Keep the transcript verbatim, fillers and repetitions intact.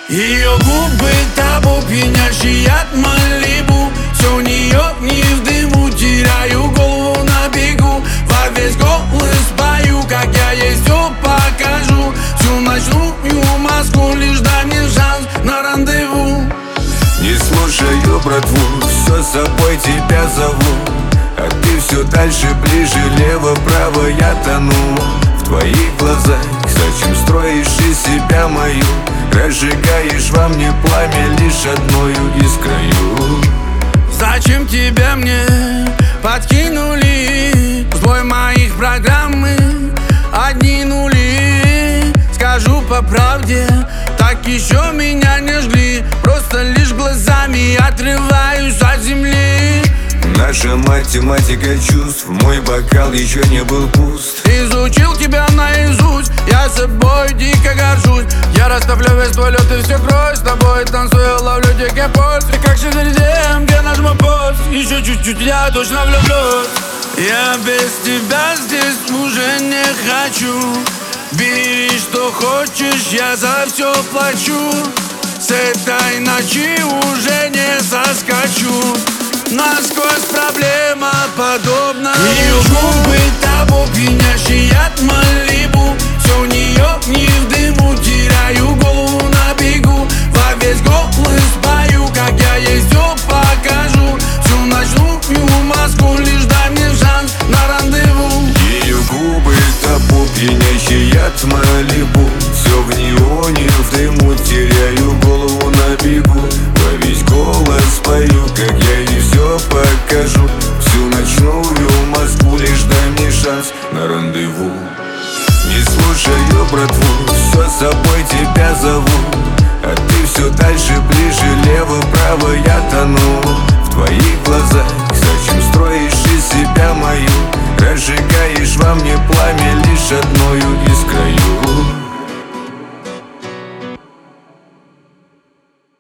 Ее губы табу, пьянящий от Малибу. Все у нее не в дыму, теряю голову на бегу. Во весь голос пою, как я ей все покажу. Всю ночную Москву, лишь дай мне шанс на рандеву. Не слушаю братву, все с собой тебя зову. А ты все дальше, ближе, лево-право я тону в твоих глазах. Зачем строишь из себя мою? Разжигаешь во мне пламя лишь одною искрою. Зачем тебя мне подкинули? Сбой моих программы, одни нули. Скажу по правде, так еще меня не жгли. Просто лишь глазами отрываюсь от земли. Наша математика чувств, мой бокал еще не был пуст. Изучил тебя наизусть, я собой дико горжусь. Я расставлю весь твой лед и всю кровь. С тобой танцую, ловлю дикий пульс. И как шизель, где нажму пост. Еще чуть-чуть, я точно влюблюсь. Я без тебя здесь уже не хочу. Бери, что хочешь, я за все плачу. С этой ночи уже не соскочу. Насквозь проблема подобна. Ее губы табу, пьянящий от Малибу.